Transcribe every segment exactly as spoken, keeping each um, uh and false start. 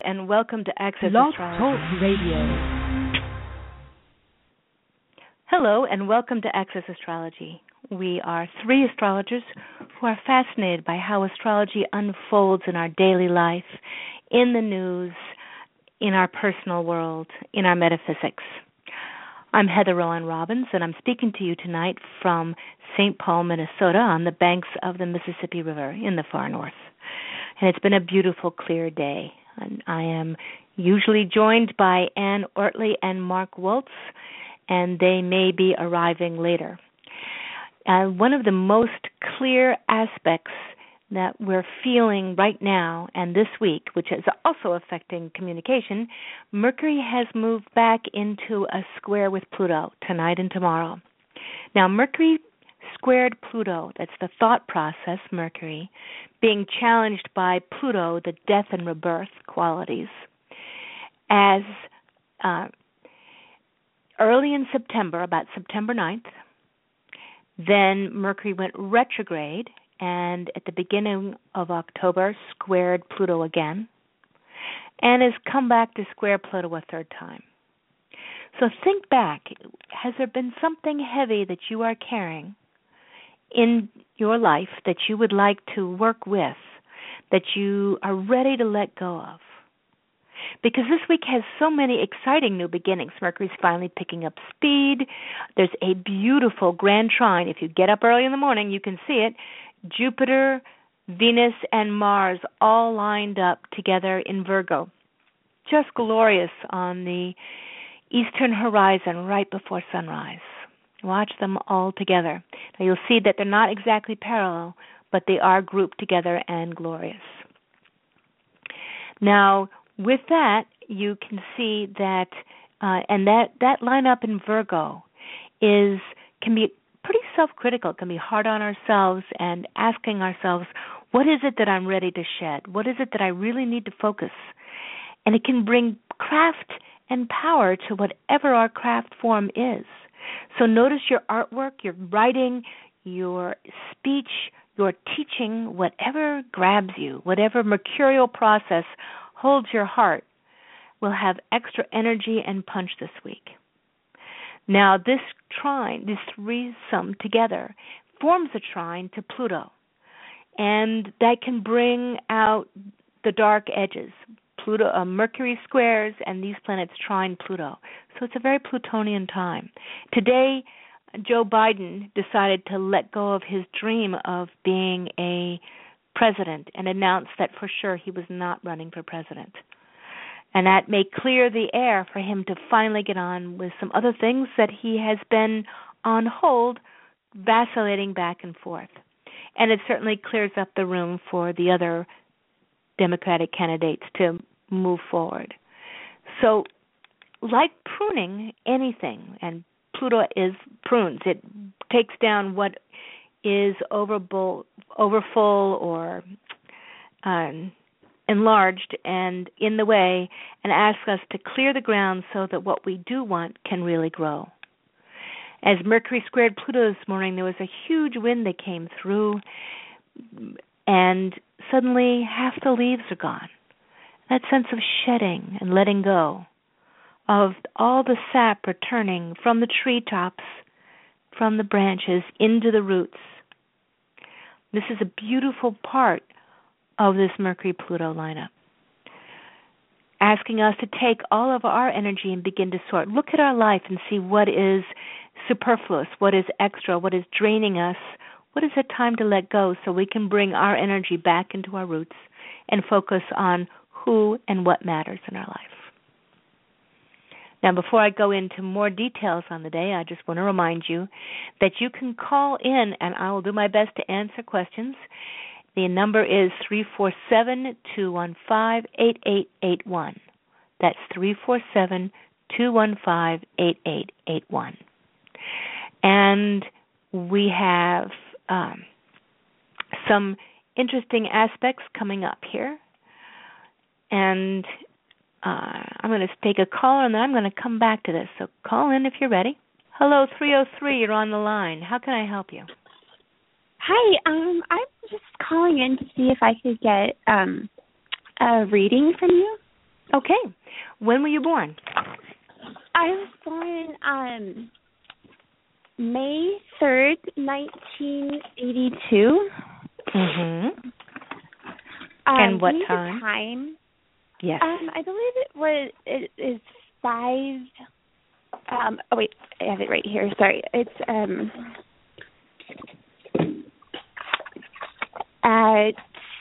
and welcome to Access Blog Astrology. Talk Radio. Hello, and welcome to Access Astrology. We are three astrologers who are fascinated by how astrology unfolds in our daily life, in the news, in our personal world, in our metaphysics. I'm Heather Rowan Robbins, and I'm speaking to you tonight from Saint Paul, Minnesota, on the banks of the Mississippi River in the far north. And it's been a beautiful, clear day. And I am usually joined by Ann Ortley and Mark Woltz, and they may be arriving later. Uh, one of the most clear aspects that we're feeling right now and this week, which is also affecting communication, Mercury has moved back into a square with Pluto tonight and tomorrow. Now, Mercury squared Pluto, that's the thought process, Mercury, being challenged by Pluto, the death and rebirth qualities, as uh, early in September, about September ninth, then Mercury went retrograde, and at the beginning of October squared Pluto again, and has come back to square Pluto a third time. So think back. Has there been something heavy that you are carrying in your life that you would like to work with, that you are ready to let go of? Because this week has so many exciting new beginnings. Mercury's finally picking up speed. There's a beautiful grand trine. If you get up early in the morning, you can see it. Jupiter, Venus, and Mars all lined up together in Virgo. Just glorious on the eastern horizon right before sunrise. Watch them all together. Now you'll see that they're not exactly parallel, but they are grouped together and glorious. Now, with that, you can see that, uh, and that, that lineup in Virgo is can be pretty self-critical, can be hard on ourselves and asking ourselves, what is it that I'm ready to shed? What is it that I really need to focus? And it can bring craft and power to whatever our craft form is. So notice your artwork, your writing, your speech, your teaching, whatever grabs you, whatever mercurial process holds your heart, will have extra energy and punch this week. Now, this trine, these three sum together, forms a trine to Pluto, and that can bring out the dark edges. Pluto, uh, Mercury squares, and these planets trine Pluto. So it's a very Plutonian time. Today, Joe Biden decided to let go of his dream of being a president and announced that for sure he was not running for president. And that may clear the air for him to finally get on with some other things that he has been on hold, vacillating back and forth. And it certainly clears up the room for the other Democratic candidates to move forward. So, like pruning anything, and Pluto is prunes, it takes down what is overfull, overfull or um, enlarged and in the way, and asks us to clear the ground so that what we do want can really grow. As Mercury squared Pluto this morning, there was a huge wind that came through, and suddenly half the leaves are gone. That sense of shedding and letting go, of all the sap returning from the treetops, from the branches, into the roots. This is a beautiful part of this Mercury-Pluto lineup, asking us to take all of our energy and begin to sort. Look at our life and see what is superfluous, what is extra, what is draining us, what is it time to let go so we can bring our energy back into our roots and focus on who and what matters in our life. Now, before I go into more details on the day, I just want to remind you that you can call in, and I will do my best to answer questions. The number is three four seven, two one five, eight eight eight one. That's three four seven, two one five, eight eight eight one. And we have um, some interesting aspects coming up here. And uh, I'm going to take a call, and then I'm going to come back to this. So call in if you're ready. Hello, three oh three, you're on the line. How can I help you? Hi, um, I'm just calling in to see if I could get um, a reading from you. Okay. When were you born? I was born um May third, nineteen eighty-two. Mm-hmm. Um, And what do you need time? the time? Yes. Um, I believe it was it is five. Um, oh wait, I have it right here. Sorry, it's um at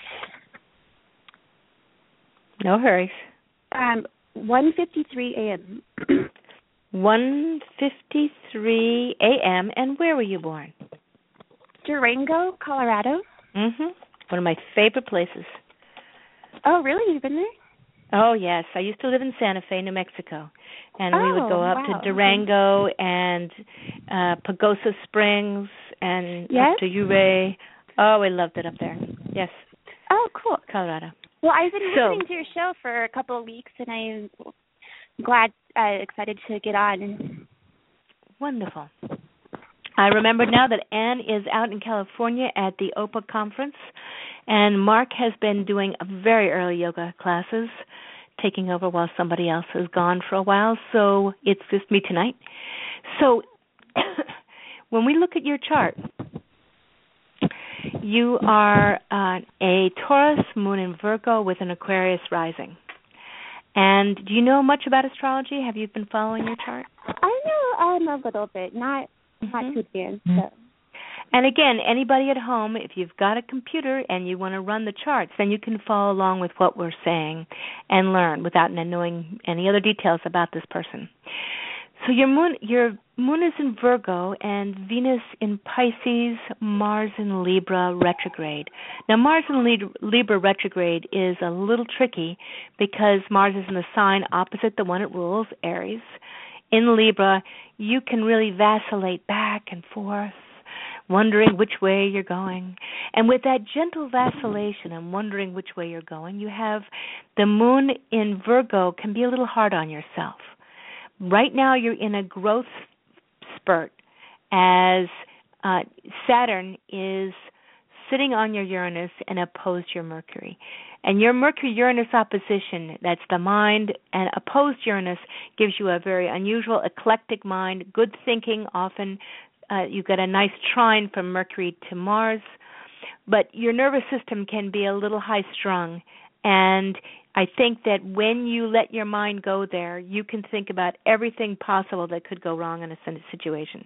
No hurries. um one fifty-three a.m. one fifty-three a.m. And where were you born? Durango, Colorado. Mm-hmm. One of my favorite places. Oh, really? You've been there? Oh, yes. I used to live in Santa Fe, New Mexico. And Oh, we would go up wow. to Durango and uh Pagosa Springs and Yes? up to Ouray. Oh, I loved it up there. Yes, Oh, cool. Colorado. Well, I've been So, listening to your show for a couple of weeks, and I'm glad, uh, excited to get on. wonderful. I remember now that Anne is out in California at the O P A conference, and Mark has been doing very early yoga classes, taking over while somebody else has gone for a while, so it's just me tonight. So when we look at your chart, you are uh, a Taurus, Moon in Virgo with an Aquarius rising. And do you know much about astrology? Have you been following your chart? I know um, a little bit, not Mm-hmm. not too advanced. So. And again, anybody at home, if you've got a computer and you want to run the charts, then you can follow along with what we're saying and learn without knowing any other details about this person. So your moon, your moon is in Virgo and Venus in Pisces, Mars in Libra retrograde. Now, Mars in Libra retrograde is a little tricky because Mars is in the sign opposite the one it rules, Aries. In Libra, you can really vacillate back and forth, wondering which way you're going. And with that gentle vacillation and wondering which way you're going, you have the moon in Virgo can be a little hard on yourself. Right now you're in a growth spurt as uh, Saturn is sitting on your Uranus and opposed your Mercury. And your Mercury-Uranus opposition, that's the mind, and opposed Uranus gives you a very unusual, eclectic mind, good thinking. Often uh, you get a nice trine from Mercury to Mars. But your nervous system can be a little high-strung. And I think that when you let your mind go there, you can think about everything possible that could go wrong in a situation.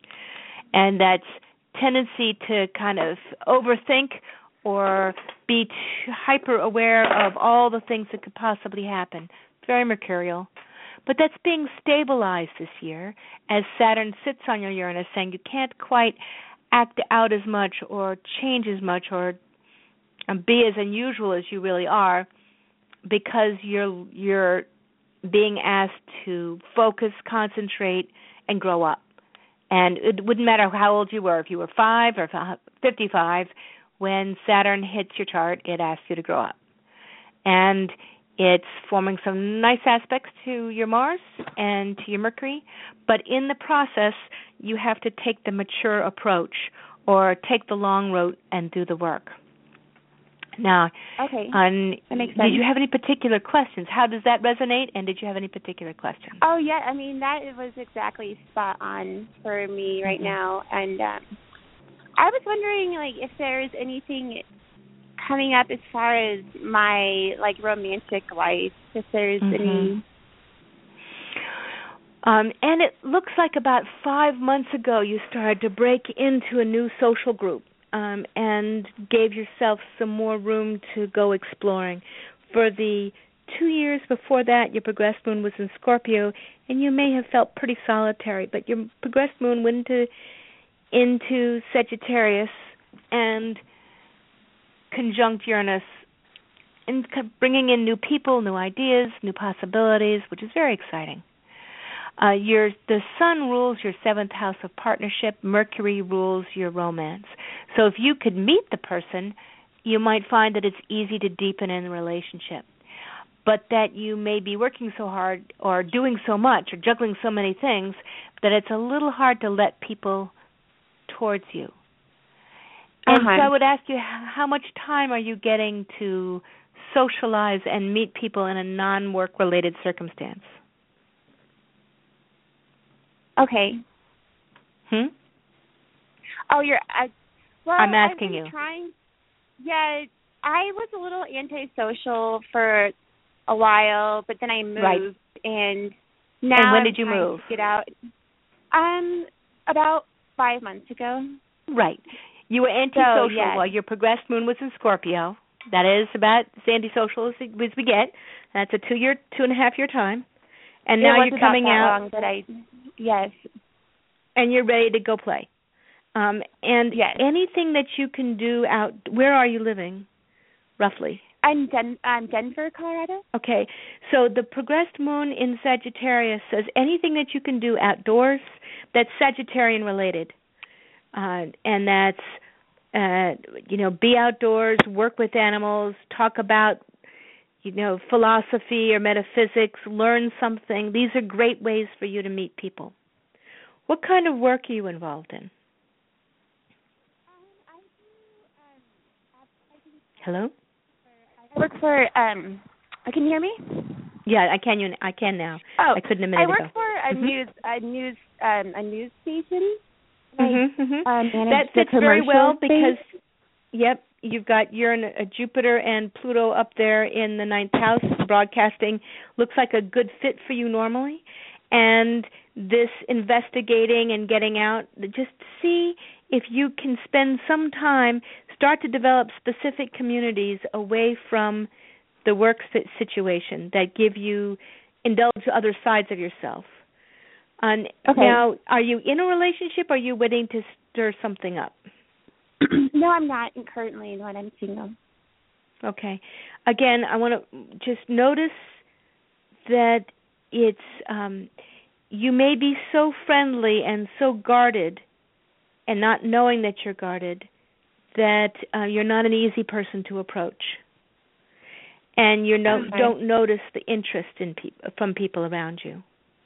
And that's tendency to kind of overthink or be hyper aware of all the things that could possibly happen. Very mercurial. But that's being stabilized this year as Saturn sits on your Uranus, saying you can't quite act out as much or change as much or be as unusual as you really are because you're you're being asked to focus, concentrate, and grow up. And it wouldn't matter how old you were, if you were five or fifty-five, when Saturn hits your chart, it asks you to grow up. And it's forming some nice aspects to your Mars and to your Mercury, but in the process, you have to take the mature approach or take the long road and do the work. Now, okay, on, that makes sense. Did you have any particular questions? How does that resonate, and did you have any particular questions? Oh, yeah, I mean, that was exactly spot on for me right mm-hmm. now. And um, I was wondering, like, if there's anything coming up as far as my, like, romantic life, if there's mm-hmm. any... Um, and it looks like about five months ago you started to break into a new social group. Um, and gave yourself some more room to go exploring. For the two years before that, your progressed moon was in Scorpio, and you may have felt pretty solitary, but your progressed moon went into, into Sagittarius and conjunct Uranus, and bringing in new people, new ideas, new possibilities, which is very exciting. Uh, your the Sun rules your seventh house of partnership. Mercury rules your romance. So if you could meet the person, you might find that it's easy to deepen in the relationship. But that you may be working so hard or doing so much or juggling so many things that it's a little hard to let people towards you. And uh-huh. so I would ask you, how much time are you getting to socialize and meet people in a non-work related circumstance? Okay. Hmm? Oh, you're. Uh, well, I'm asking I've been you. Trying. Yeah, I was a little antisocial for a while, but then I moved, Right. and now and when I'm did you trying move? to get out. Um, about five months ago. Right. You were antisocial So, yes. while your progressed moon was in Scorpio. That is about as antisocial as, as we get. That's a two-year, two and a half year time. And now it was you're about coming that out. Long that I, yes. And you're ready to go play. Um, and yes. anything that you can do out. Where are you living, roughly? I'm Den- I'm Denver, Colorado. Okay. So the progressed moon in Sagittarius says anything that you can do outdoors that's Sagittarian related. Uh, and that's, uh, you know, be outdoors, work with animals, talk about, you know, philosophy or metaphysics, learn something. These are great ways for you to meet people. What kind of work are you involved in? Hello? I work for, um, can you hear me? Yeah, I can. You, I can now. Oh, I couldn't a minute ago. I work ago. for a mm-hmm. news, a news, um, a news station. Mm-hmm, mm-hmm. I, um, that fits very well space. because, yep, you've got Uranus, uh, Jupiter and Pluto up there in the ninth house. Broadcasting looks like a good fit for you normally. And this investigating and getting out, just see if you can spend some time, start to develop specific communities away from the work situation that give you, indulge other sides of yourself. Um, okay. Now, are you in a relationship or are you waiting to stir something up? No, I'm not currently in one. I'm single. Okay. Again, I want to just notice that it's, um, you may be so friendly and so guarded and not knowing that you're guarded that uh, you're not an easy person to approach. And you no, okay. don't notice the interest in peop- from people around you.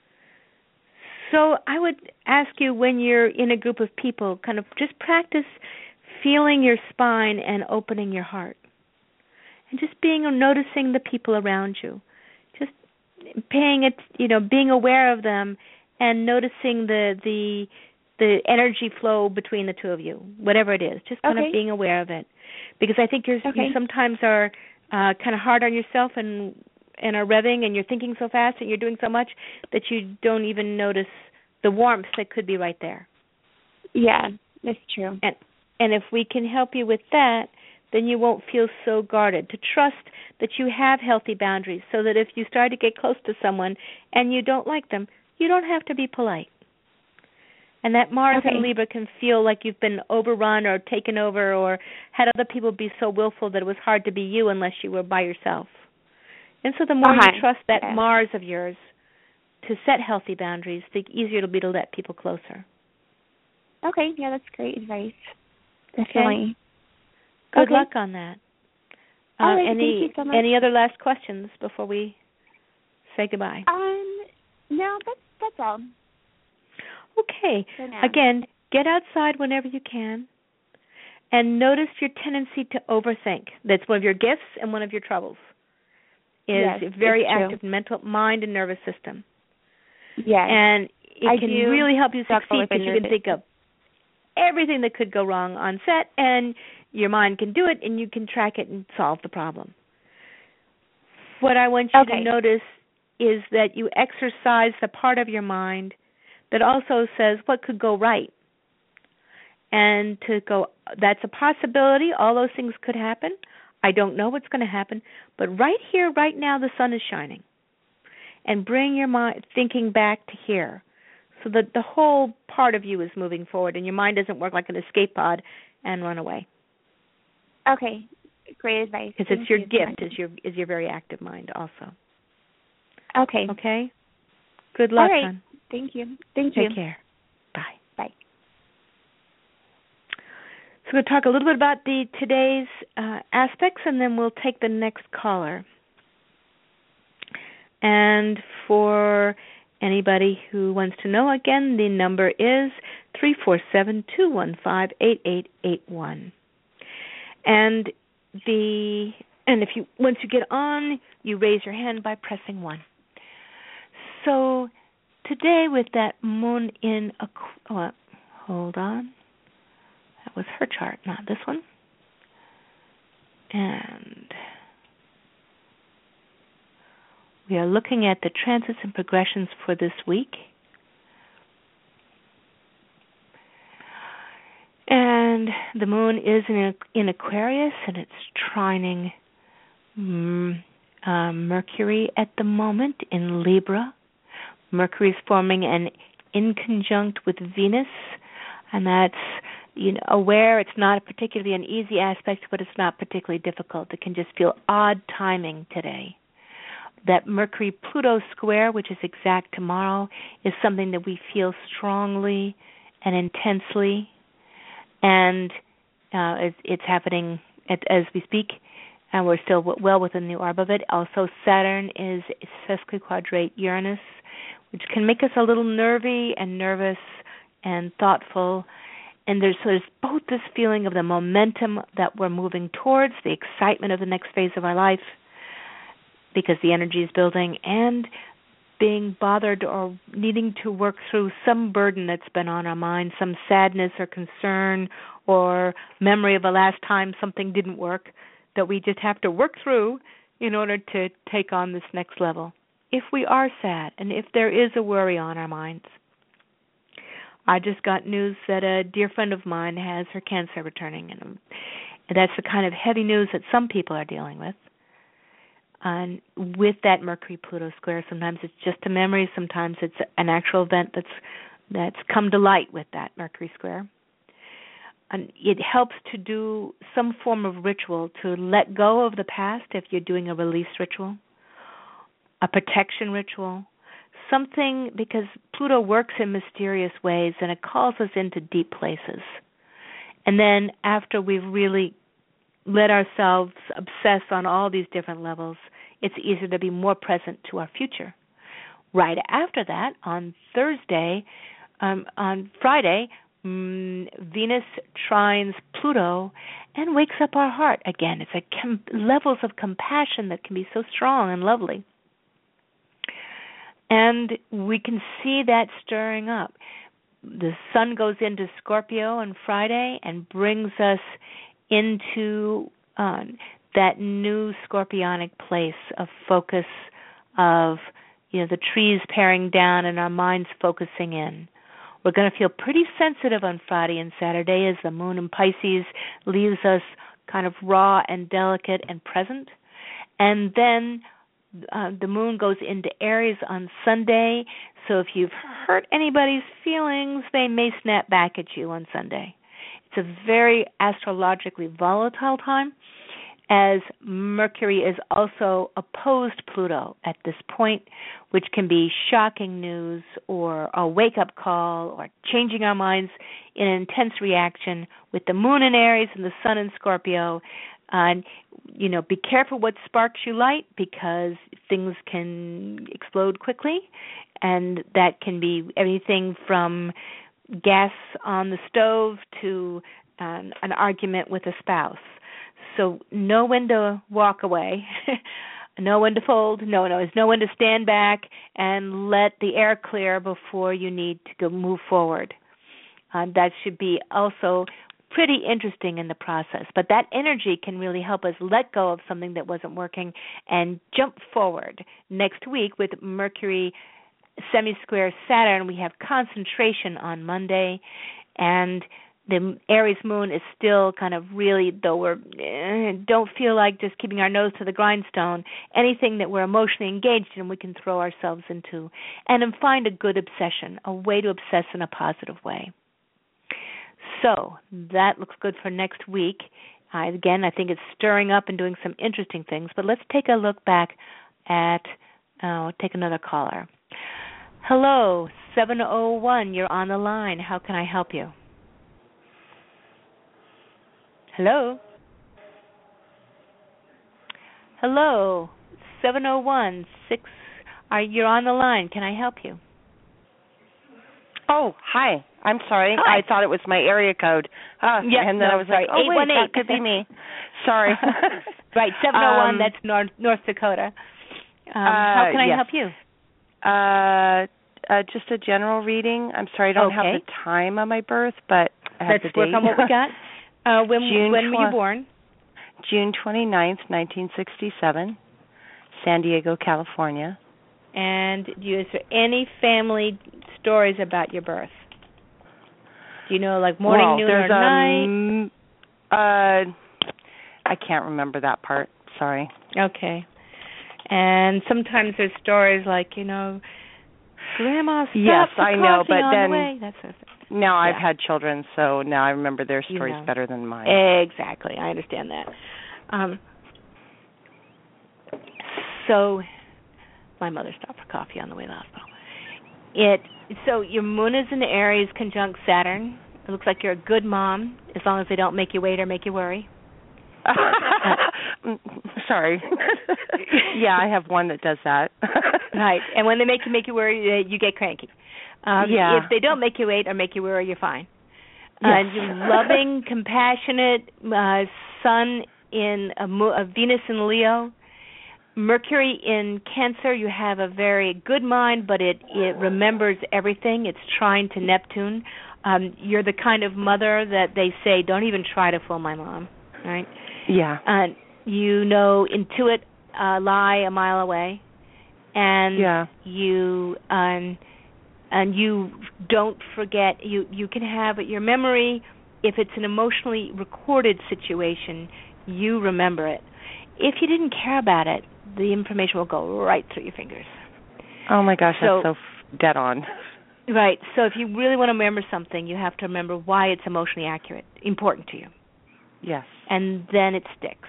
So I would ask you, when you're in a group of people, kind of just practice feeling your spine and opening your heart. And just being noticing the people around you. Just paying it, you know, being aware of them and noticing the the the energy flow between the two of you, whatever it is. Just kind okay. of being aware of it. Because I think you're, okay. you sometimes are uh, kind of hard on yourself and and are revving and you're thinking so fast and you're doing so much that you don't even notice the warmth that could be right there. Yeah, that's true. And and if we can help you with that, then you won't feel so guarded. To trust that you have healthy boundaries so that if you start to get close to someone and you don't like them, you don't have to be polite. And that Mars okay. in Libra can feel like you've been overrun or taken over or had other people be so willful that it was hard to be you unless you were by yourself. And so the more uh-huh. you trust that yeah. Mars of yours to set healthy boundaries, the easier it'll be to let people closer. Okay, yeah, that's great advice. Definitely. Okay. Good okay. luck on that. Uh, All right, any thank you so much. any other last questions before we say goodbye? Um, no, that's that's all. Okay. For now. Again, get outside whenever you can, and notice your tendency to overthink. That's one of your gifts and one of your troubles. Is yes, a very it's active true. mental, mind, and nervous system. Yeah. And it I can do really help you struggle succeed with because you can think of everything that could go wrong on set, and your mind can do it, and you can track it and solve the problem. What I want you okay. to notice is that you exercise the part of your mind that also says what could go right. And to go, that's a possibility. All those things could happen. I don't know what's going to happen. But right here, right now, the sun is shining. And bring your mind thinking back to here so that the whole part of you is moving forward and your mind doesn't work like an escape pod and run away. Okay. Great advice. Because it's your gift, is your is your very active mind also. Okay. Okay? Good luck, All right. hon. Thank you. Thank Take you. Take care. Bye. Bye. So we're going to talk a little bit about the today's uh, aspects, and then we'll take the next caller. And for anybody who wants to know, again, the number is three four seven, two one five, eight eight eight one. And the And if you once you get on, you raise your hand by pressing one. So today with that moon in a oh, hold on. That was her chart, not this one. And we are looking at the transits and progressions for this week. And the moon is in, in Aquarius, and it's trining mm, uh, Mercury at the moment in Libra. Mercury is forming an inconjunct with Venus, and that's, you know, aware. It's not particularly an easy aspect, but it's not particularly difficult. It can just feel odd timing today. That Mercury-Pluto square, which is exact tomorrow, is something that we feel strongly and intensely, and uh, it's, it's happening at, as we speak, and we're still w- well within the orb of it. Also, Saturn is sesquiquadrate Uranus, which can make us a little nervy and nervous and thoughtful. And there's, so there's both this feeling of the momentum that we're moving towards, the excitement of the next phase of our life, because the energy is building, and being bothered or needing to work through some burden that's been on our mind, some sadness or concern or memory of a last time something didn't work that we just have to work through in order to take on this next level. If we are sad and if there is a worry on our minds. I just got news that a dear friend of mine has her cancer returning, and that's the kind of heavy news that some people are dealing with. And with that Mercury-Pluto square, sometimes it's just a memory, sometimes it's an actual event that's that's come to light with that Mercury square. And it helps to do some form of ritual to let go of the past if you're doing a release ritual, a protection ritual, something, because Pluto works in mysterious ways and it calls us into deep places. And then after we've really let ourselves obsess on all these different levels, it's easier to be more present to our future. Right after that, on Thursday, um, on Friday, um, Venus trines Pluto and wakes up our heart again. It's like com- levels of compassion that can be so strong and lovely. And we can see that stirring up. The sun goes into Scorpio on Friday and brings us into uh, that new scorpionic place of focus, of, you know, the trees paring down and our minds focusing in. We're going to feel pretty sensitive on Friday and Saturday as the moon in Pisces leaves us kind of raw and delicate and present. And then uh, the moon goes into Aries on Sunday, so if you've hurt anybody's feelings, they may snap back at you on Sunday. It's a very astrologically volatile time, as Mercury is also opposed Pluto at this point, which can be shocking news or a wake-up call or changing our minds in an intense reaction with the moon in Aries and the sun in Scorpio. And, you know, be careful what sparks you light, because things can explode quickly, and that can be everything from gas on the stove to um, an argument with a spouse. So know when to walk away, know when to fold, no, no, know when to stand back and let the air clear before you need to go move forward. Uh, that should be also pretty interesting in the process. But that energy can really help us let go of something that wasn't working and jump forward. Next week with Mercury semi-square Saturn, we have concentration on Monday, and the Aries moon is still kind of really, though we're eh, don't feel like just keeping our nose to the grindstone, anything that we're emotionally engaged in, we can throw ourselves into and then find a good obsession, a way to obsess in a positive way. So that looks good for next week. Uh, again, I think it's stirring up and doing some interesting things, but let's take a look back at, uh, take another caller. Hello, seven oh one, you're on the line. How can I help you? Hello? Hello, seven oh one, six, are, you're on the line. Can I help you? Oh, hi. I'm sorry. Hi. I thought it was my area code. Uh, Yep, and then no, I was like, oh, wait, that could be me. Sorry. Right, seven oh one, um, that's North, North Dakota. Um, uh, how can I yes. help you? Uh, uh, just a general reading. I'm sorry, I don't Okay. have the time of my birth, but I have Let's the work date. on what we got. Uh, when June when were you tw- born? June twenty-ninth, nineteen sixty-seven, San Diego, California. And do you, is there any family stories about your birth? Do you know, like morning, well, noon, there's or a, night? m- uh, I can't remember that part. Sorry. Okay. And sometimes there's stories like, you know, Grandma stopped yes, for I know, coffee but on then the way. That sort of thing. now I've Yeah. had children, so now I remember their You stories know. better than mine. Exactly. I understand that. Um, so my mother stopped for coffee on the way to the hospital. It so your moon is in Aries conjunct Saturn. It looks like you're a good mom as long as they don't make you wait or make you worry. Sorry. Yeah, I have one that does that. Right. And when they make you make you worry, you get cranky. Um, yeah. If they don't make you wait or make you worry, you're fine. Yes. Uh, you're loving, compassionate, uh, Sun in a, a Venus in Leo. Mercury in Cancer, you have a very good mind, but it, it remembers everything. It's trine to Neptune. Um, you're the kind of mother that they say, don't even try to fool my mom, right? Yeah. Uh, you know, intuit, uh, lie a mile away, and yeah. you um, and you don't forget. You you can have your memory. If it's an emotionally recorded situation, you remember it. If you didn't care about it, the information will go right through your fingers. Oh my gosh, so, that's so f- dead on. Right. So if you really want to remember something, you have to remember why it's emotionally accurate, important to you. Yes. And then it sticks.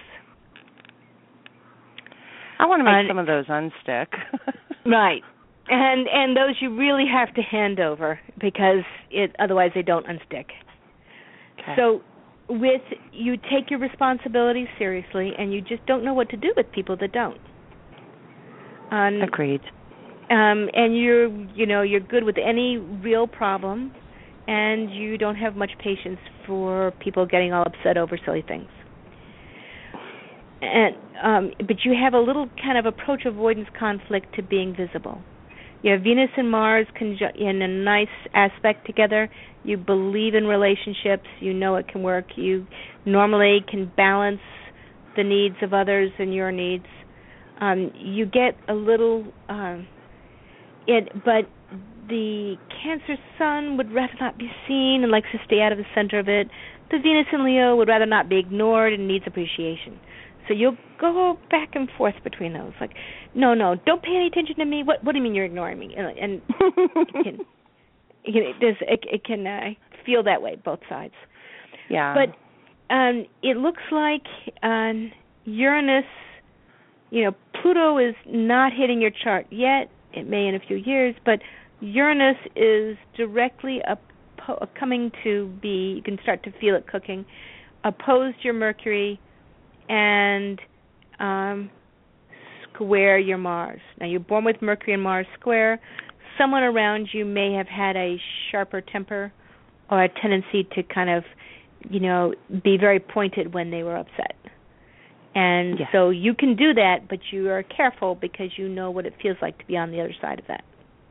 I want to make and, some of those unstick. Right. And and those you really have to hand over because it otherwise they don't unstick. Okay. So with you take your responsibilities seriously and you just don't know what to do with people that don't. Um, Agreed. Um, and you're, you know, you're good with any real problem, and you don't have much patience for people getting all upset over silly things. And um, but you have a little kind of approach avoidance conflict to being visible. You have Venus and Mars conju- in a nice aspect together. You believe in relationships. You know it can work. You normally can balance the needs of others and your needs. Um, you get a little. Um, It, but the Cancer Sun would rather not be seen and likes to stay out of the center of it. The Venus in Leo would rather not be ignored and needs appreciation. So you'll go back and forth between those. Like, no, no, don't pay any attention to me. What What do you mean you're ignoring me? And, and it can, it can, it does, it, it can uh, feel that way, both sides. Yeah. But um, it looks like um, Uranus, you know, Pluto is not hitting your chart yet. It may in a few years, but Uranus is directly oppo- coming to be, you can start to feel it cooking, opposed your Mercury and um, square your Mars. Now, you're born with Mercury and Mars square. Someone around you may have had a sharper temper or a tendency to kind of, you know, be very pointed when they were upset. And yes. so you can do that, but you are careful because you know what it feels like to be on the other side of that.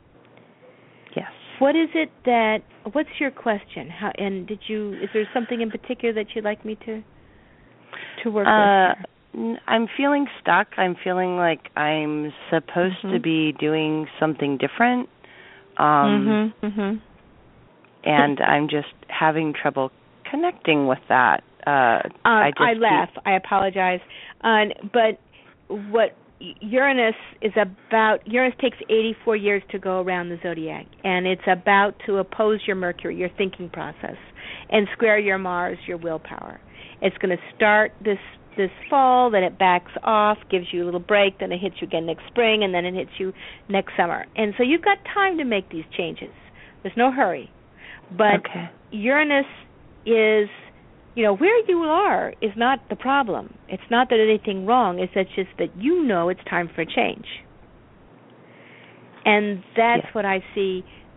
Yes. What is it that, what's your question? How, and did you, is there something in particular that you'd like me to to work uh, with? I'm feeling stuck. I'm feeling like I'm supposed mm-hmm. to be doing something different. Um, mm-hmm. Mm-hmm. And I'm just having trouble connecting with that. Uh, um, I, just I laugh. Keep... I apologize. Uh, but what Uranus is about, Uranus takes eighty-four years to go around the zodiac, and it's about to oppose your Mercury, your thinking process, and square your Mars, your willpower. It's going to start this this fall, then it backs off, gives you a little break, then it hits you again next spring, and then it hits you next summer. And so you've got time to make these changes. There's no hurry. But okay. Uranus is, you know, where you are is not the problem. It's not that anything wrong. It's that just that you know it's time for a change. And that's yes. what I see.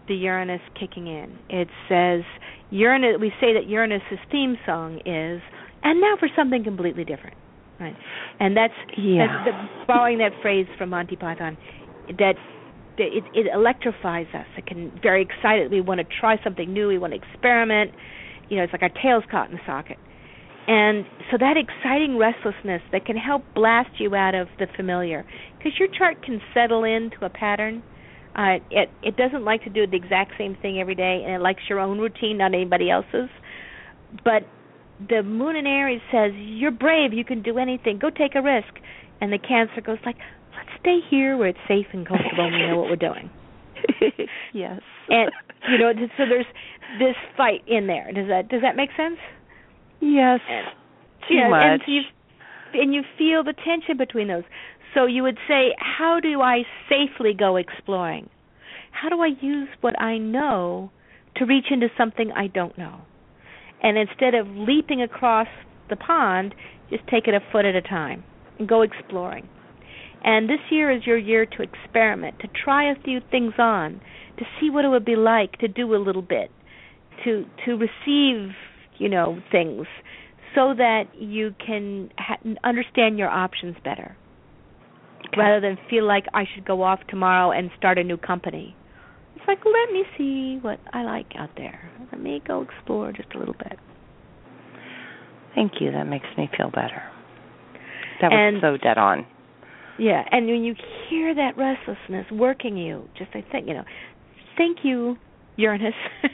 the Uranus kicking in. It says Uranus. We say that Uranus's theme song is, and now for something completely different, right? And that's, yeah. that's the, borrowing that phrase from Monty Python, that it, it electrifies us. It can very excited. We want to try something new. We want to experiment. You know, it's like our tail's caught in the socket. And so that exciting restlessness that can help blast you out of the familiar, because your chart can settle into a pattern. Uh, it it doesn't like to do the exact same thing every day, and it likes your own routine, not anybody else's. But the Moon in Aries says, you're brave, you can do anything, go take a risk. And the Cancer goes like, let's stay here where it's safe and comfortable and we know what we're doing. Yes. And, you know, so there's this fight in there. Does that does that make sense? Yes. And, Too yeah, much. And, so you, and you feel the tension between those. So you would say, how do I safely go exploring? How do I use what I know to reach into something I don't know? And instead of leaping across the pond, just take it a foot at a time and go exploring. And this year is your year to experiment, to try a few things on, to see what it would be like to do a little bit, to to receive, you know, things, so that you can ha- understand your options better, okay, rather than feel like I should go off tomorrow and start a new company. It's like, let me see what I like out there. Let me go explore just a little bit. Thank you. That makes me feel better. That was and, so dead on. Yeah, and when you hear that restlessness working you, just I think, you know, thank you, Uranus.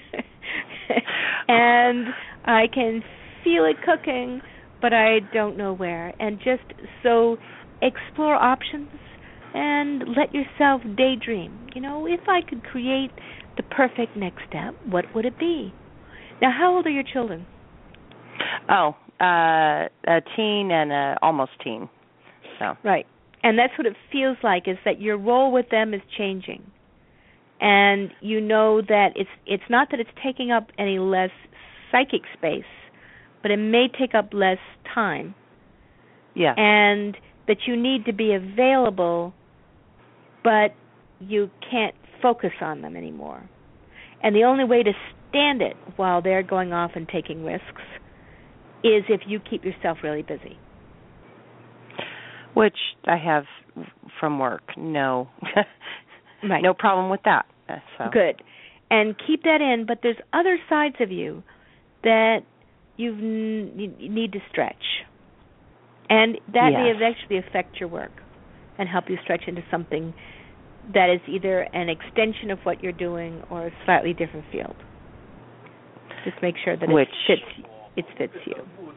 And I can feel it cooking, but I don't know where. And just so explore options and let yourself daydream. You know, if I could create the perfect next step, what would it be? Now, how old are your children? Oh, uh, a teen and a almost teen. So right. And that's what it feels like, is that your role with them is changing. And you know that it's it's not that it's taking up any less psychic space, but it may take up less time. Yeah. And that you need to be available, but you can't focus on them anymore. And the only way to stand it while they're going off and taking risks is if you keep yourself really busy. Which I have from work. No. Right. No problem with that. So. Good. And keep that in, but there's other sides of you that you've n- you need to stretch. And that yes. may eventually affect your work and help you stretch into something that is either an extension of what you're doing or a slightly different field. Just make sure that which, it fits, it fits you.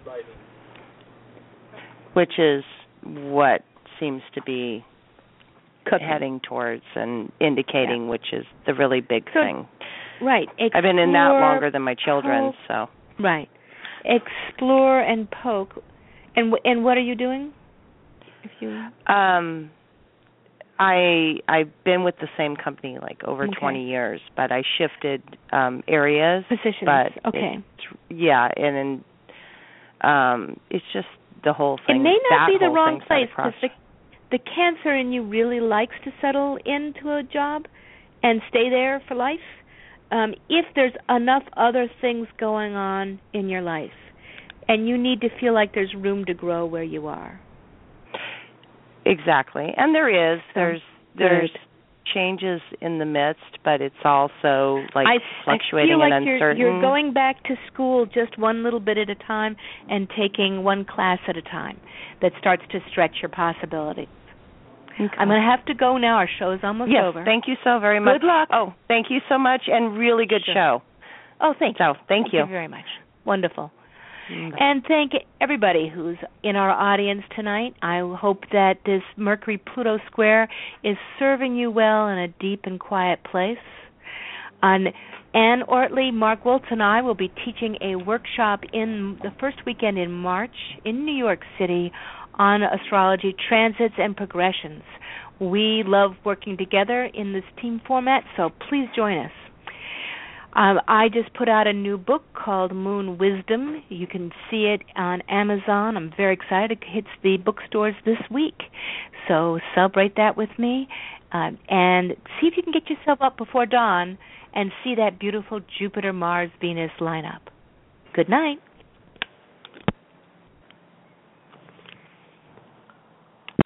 Which is what seems to be Cooking. heading towards and indicating, yeah. which is the really big so, thing. Right. Explore, I've been in that longer than my children, poke, so. Right. Explore and poke. And w- and what are you doing? If you um I I've been with the same company like over okay. twenty years, but I shifted um areas. Positions. But okay. Yeah, and then um it's just the whole thing. It may not that be the whole wrong place, because the the Cancer in you really likes to settle into a job and stay there for life. Um, if there's enough other things going on in your life, and you need to feel like there's room to grow where you are. Exactly, and there is. There's there's Good. changes in the midst, but it's also like I, fluctuating I feel like and uncertain. You're, you're going back to school just one little bit at a time and taking one class at a time. That starts to stretch your possibilities. Okay. I'm going to have to go now. Our show is almost yes, over. Thank you so very much. Good luck. Oh, thank you so much, and really good sure. show. Oh, thank you. So, thank, thank you. you very much. Wonderful. Mm-hmm. And thank everybody who's in our audience tonight. I hope that this Mercury-Pluto square is serving you well in a deep and quiet place. On Ann Ortley, Mark Woltz, and I will be teaching a workshop in the first weekend in March in New York City on astrology, transits, and progressions. We love working together in this team format, so please join us. Um, I just put out a new book called Moon Wisdom. You can see it on Amazon. I'm very excited. It hits the bookstores this week, so celebrate that with me. Uh, and see if you can get yourself up before dawn and see that beautiful Jupiter, Mars, Venus line up. Good night.